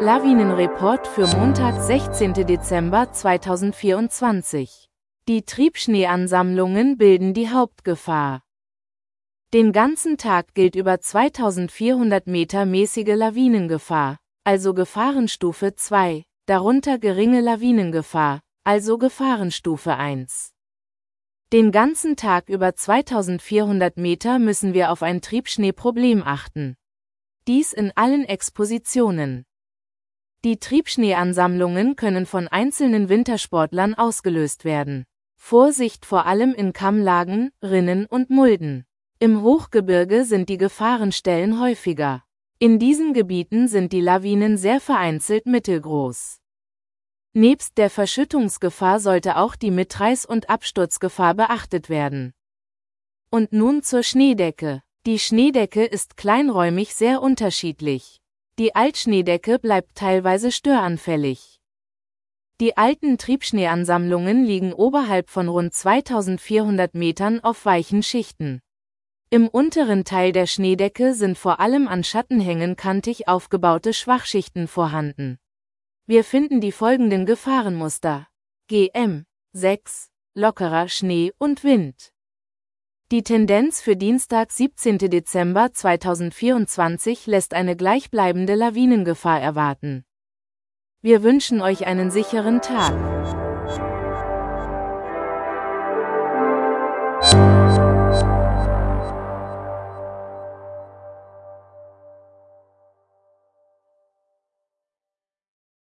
Lawinenreport für Montag, 16. Dezember 2024. Die Triebschneeansammlungen bilden die Hauptgefahr. Den ganzen Tag gilt über 2400 Meter mäßige Lawinengefahr, also Gefahrenstufe 2, darunter geringe Lawinengefahr, also Gefahrenstufe 1. Den ganzen Tag über 2400 Meter müssen wir auf ein Triebschneeproblem achten. Dies in allen Expositionen. Die Triebschneeansammlungen können von einzelnen Wintersportlern ausgelöst werden. Vorsicht vor allem in Kammlagen, Rinnen und Mulden. Im Hochgebirge sind die Gefahrenstellen häufiger. In diesen Gebieten sind die Lawinen sehr vereinzelt mittelgroß. Nebst der Verschüttungsgefahr sollte auch die Mitreiß- und Absturzgefahr beachtet werden. Und nun zur Schneedecke. Die Schneedecke ist kleinräumig sehr unterschiedlich. Die Altschneedecke bleibt teilweise störanfällig. Die alten Triebschneeansammlungen liegen oberhalb von rund 2400 Metern auf weichen Schichten. Im unteren Teil der Schneedecke sind vor allem an Schattenhängen kantig aufgebaute Schwachschichten vorhanden. Wir finden die folgenden Gefahrenmuster. GM 6, lockerer Schnee und Wind. Die Tendenz für Dienstag, 17. Dezember 2024 lässt eine gleichbleibende Lawinengefahr erwarten. Wir wünschen euch einen sicheren Tag.